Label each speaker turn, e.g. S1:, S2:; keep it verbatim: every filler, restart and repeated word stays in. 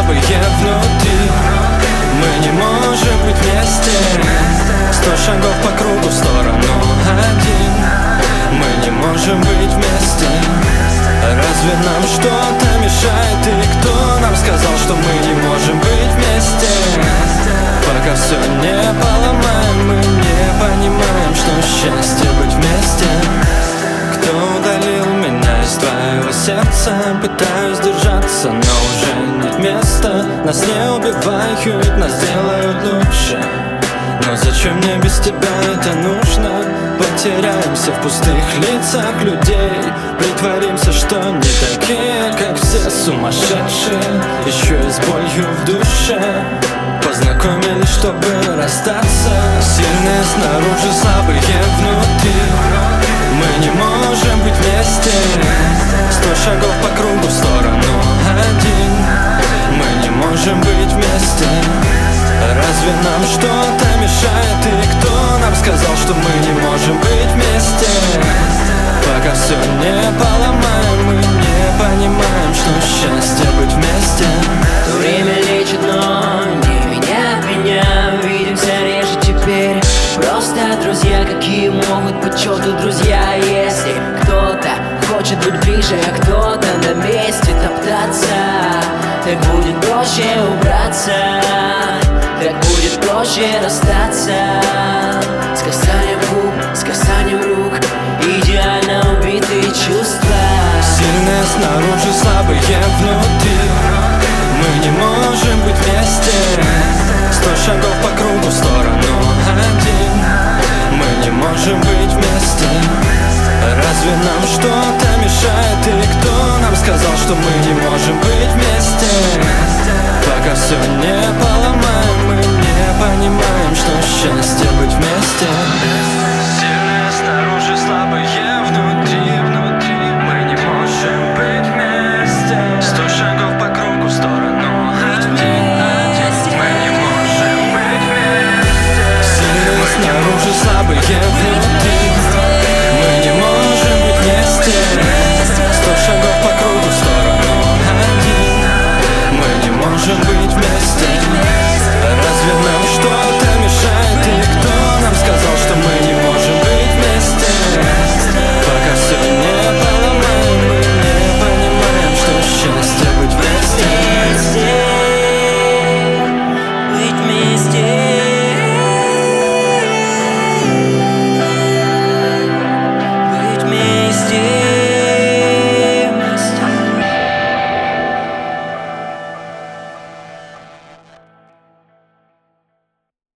S1: слабые внутри. Мы не можем быть вместе. Сто шагов по кругу в сторону один. Мы не можем быть вместе. Разве нам что-то мешает? И кто нам сказал, что мы не можем быть вместе? Пока все не поломаем, мы не понимаем, что счастье быть вместе. Кто удалил меня из твоего сердца? Пытаюсь держаться, но уже нет места. Нас не убивают, нас делают лучше. Но зачем мне без тебя это нужно? Потеряемся в пустых лицах людей. Притворимся, что не такие, как все сумасшедшие. Еще и с болью в душе. Познакомились, чтобы расстаться. Сильные снаружи, слабые внутри. Мы не можем быть вместе. Сто шагов по кругу в сторону один. Мы не можем быть вместе. Разве нам что-то мешает? И кто нам сказал, что мы не можем быть вместе? Пока все не поломаем, мы не понимаем, что счастье быть вместе.
S2: Время лечит, но не меняет меня. Видимся реже теперь. Просто друзья, какие могут быть чёрты друзья. Если кто-то хочет быть ближе, а кто-то на месте топтаться, так будет проще убраться. Так будет проще расстаться. С касанием губ, с касанием рук. Идеально убитые чувства.
S1: Сильные снаружи, слабые внутри. Мы не можем быть вместе. Сто шагов по кругу в сторону один. Мы не можем быть вместе. Разве нам что-то мешает? И кто нам сказал, что мы не можем быть вместе? Пока все не поломаем, мы не понимаем, что счастье быть вместе. Сильные снаружи, слабые внутри, внутри. Мы не можем быть вместе. Сто шагов по кругу в сторону один. Мы не можем быть вместе. Сильные снаружи, слабые внутри. Мы не можем быть вместе. Сто шагов по кругу в сторону один. Мы не можем быть вместе.